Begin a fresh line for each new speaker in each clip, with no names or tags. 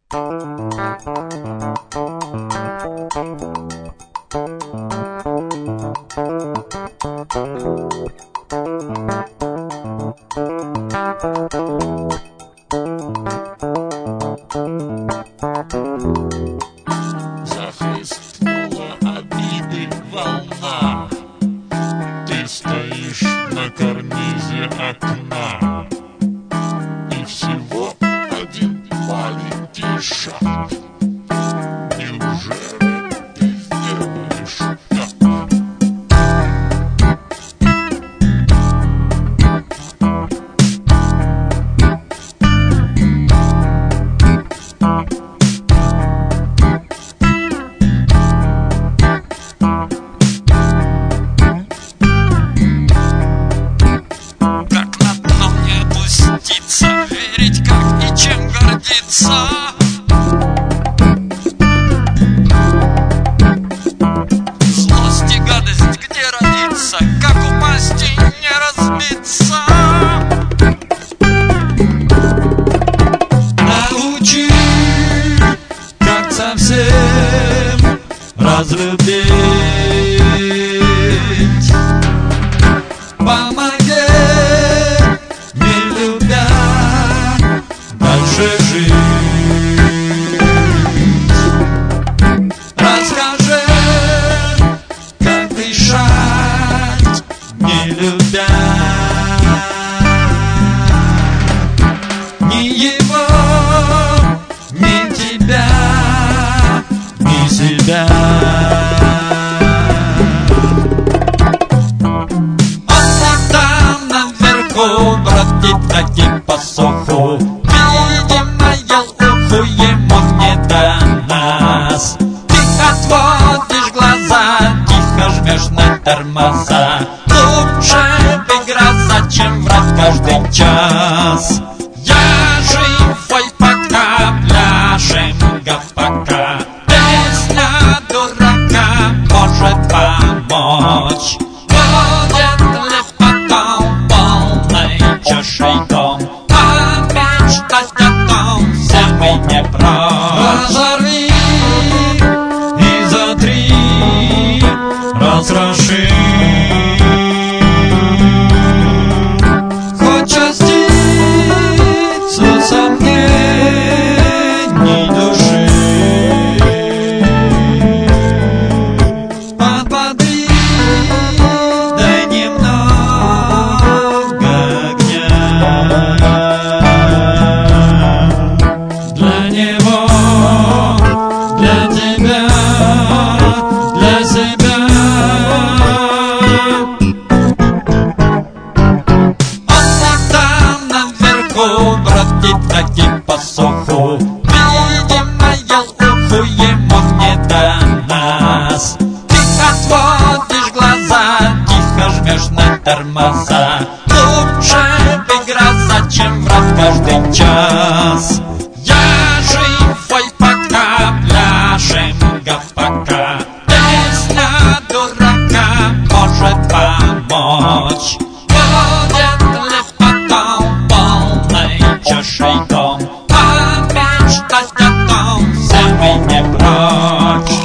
Захлестнула обиды волна. Ты стоишь на карнизе окна, и всего один маленький шаг. Неужели ты сделаешь так?
Как на дно не опуститься, верить как и чем гордиться. Злость и гадость где родиться, как упасть и не разбиться. Научи, как совсем разлюбить. Помоги, не любя, дальше жить. Расскажи, как дышать, не любя. Ни его, ни тебя, ни себя. Бродит один по суху, видимо, уху ему не до нас. Ты отводишь глаза, тихо жмешь на тормоза. Лучше бы гроза, чем врать каждый час. Я живой пока, пляшем пока. Песня дурака может помочь. Будет ли потом полной чашей дом, а мечтать о том все мы не прочь. Разорви и затри, разроши. Хоть частицу сомнений души. Подбодри, дай немного огня. Для него, для тебя, для себя. Он там наверху бродит один по суху, видимо, уху ему не до нас. Ты отводишь глаза, тихо жмешь на тормоза. Лучше бы гроза, чем врать каждый час. Я живой пока, пляшем пока. Песня дурака может помочь. Будет ли потом полной чашей дом, а мечтать о том все мы не прочь.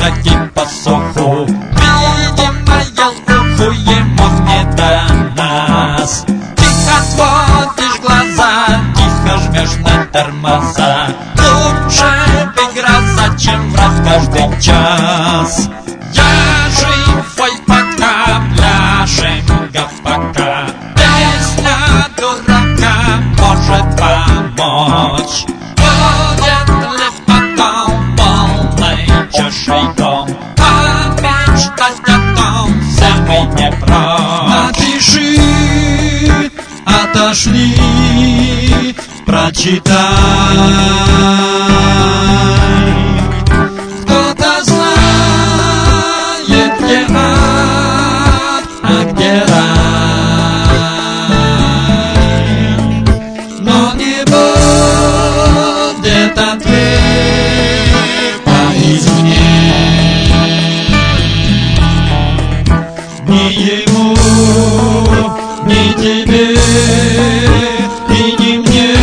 пройти по суху. Видимо, елку ему не до нас. Тихо отводишь глаза, тихо жмешь на тормоза. Лучше бы гроза, чем врать каждый час. Я живой пока, пляшем пока. Песня дурака может помочь. Будет ли потом полной чашей дом, а мечтать о том все мы не прочь. Напиши, отошли, прочитай. Кто-то знает, где ад, а где рай, но не будет ответа извне. Ни ему, ни тебе, и ни мне.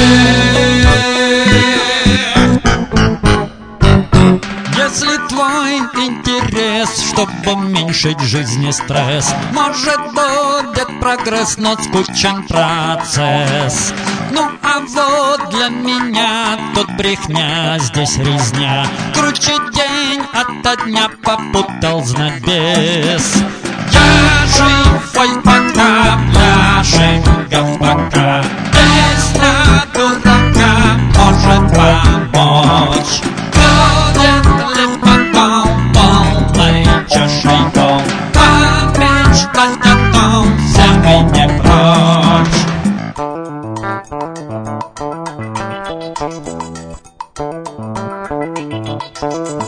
Если твой интерес, чтобы уменьшить в жизни стресс, может, будет прогресс, но скучен процесс. Ну а вот для меня тут брехня, здесь резня. Круче день ото дня, попутал знать без. Я живой пока, пляшем пока. Песня дурака может помочь. Будет ли потом полной чашей дом, а мечтать о том все мы не прочь.